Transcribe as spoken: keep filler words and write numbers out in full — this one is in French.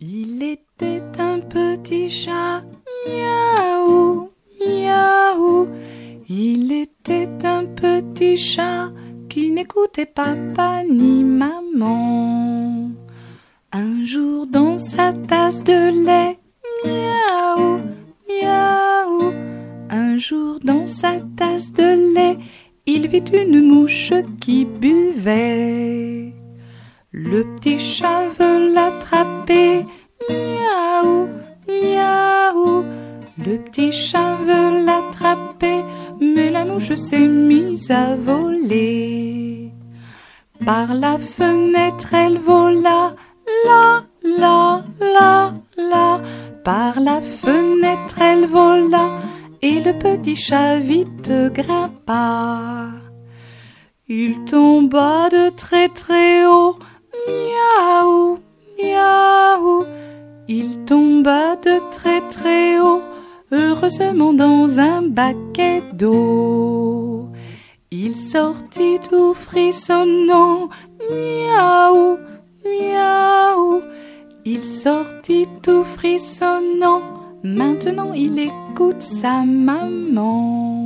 Il était un petit chat, miaou, miaou. Il était un petit chat qui n'écoutait papa ni maman. Un jour dans sa tasse de lait, miaou, miaou. Un jour dans sa tasse de lait, il vit une mouche qui buvait. Le petit chat veut l'attraper, miaou, miaou. Le petit chat veut l'attraper, mais la mouche s'est mise à voler. Par la fenêtre elle vola, la, la, la, la. Par la fenêtre elle vola, et le petit chat vite grimpa. Il tomba de très très haut, miaou, miaou. Il tomba de très très haut, heureusement dans un baquet d'eau. Il sortit tout frissonnant, miaou, miaou. Il sortit tout frissonnant, maintenant il écoute sa maman.